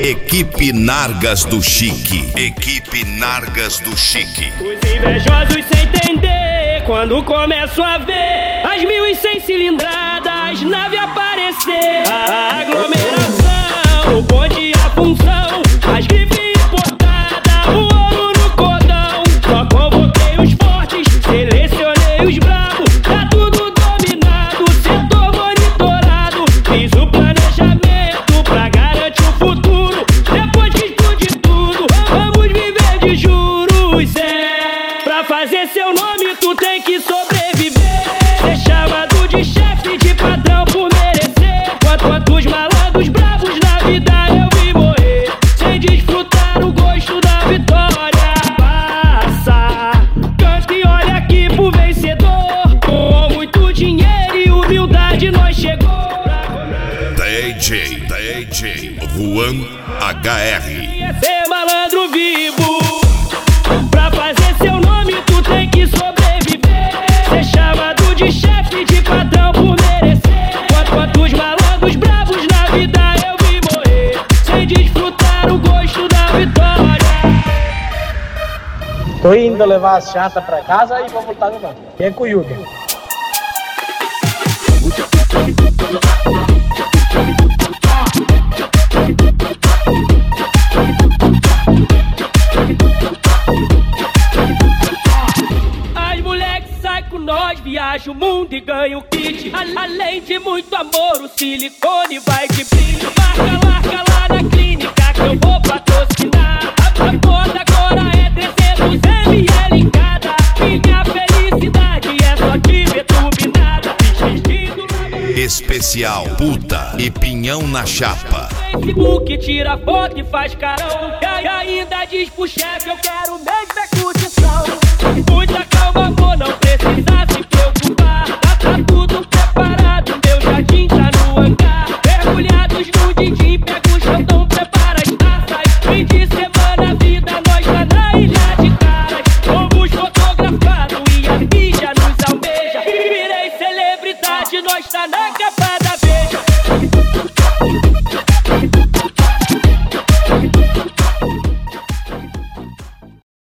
Equipe Nargas do Chique. Equipe Nargas do Chique. Os invejosos sem entender quando começam a ver as 1.100 cilindradas, nave aparecer. A aglomeração, o bonde e a função, as grifes importadas, o ouro no cordão. Só convoquei os fortes, selecionei os bravos, tá tudo dominado, setor monitorado. Fiz o planejamento pra garantir o futuro. Depois que explodir tudo, vamos viver de juros. Pra fazer seu nome tu tem que sobreviver. Ser chamado de chefe, de patrão por merecer. Quantos malandros bravos na vida eu vi morrer sem desfrutar o gosto da vitória. Passa, canta e olha aqui pro vencedor. Com muito dinheiro e humildade nós chegou. DJ Juan HR. Ser malandro vivo. Pra fazer seu nome tu tem que sobreviver. Ser chamado de chefe, de patrão por merecer. Quantos malandros bravos na vida eu vi morrer sem desfrutar o gosto da vitória. Tô indo levar as chatas pra casa e vou voltar no banco. E é com o Yuga. Nós viaja o mundo e ganha o kit. Além de muito amor, o silicone vai de brilho. Marca lá na clínica que eu vou patrocinar. A conta agora é 300 ml em cada. Minha felicidade é só te ver turbinada. Especial puta e pinhão na chapa. Facebook tira foto e faz carão. E ainda diz pro chefe, eu quero mesmo é curtição. Muita calma, amor, não precisa se preocupar. Tá tudo preparado, meu jardim tá no hangar. Mergulhados no din-din, pega o chão, prepara as taças. Fim de semana, vida, nós tá na ilha de caras. Fomos fotografados e a mídia nos almeja. Virei celebridade, nós tá na capa.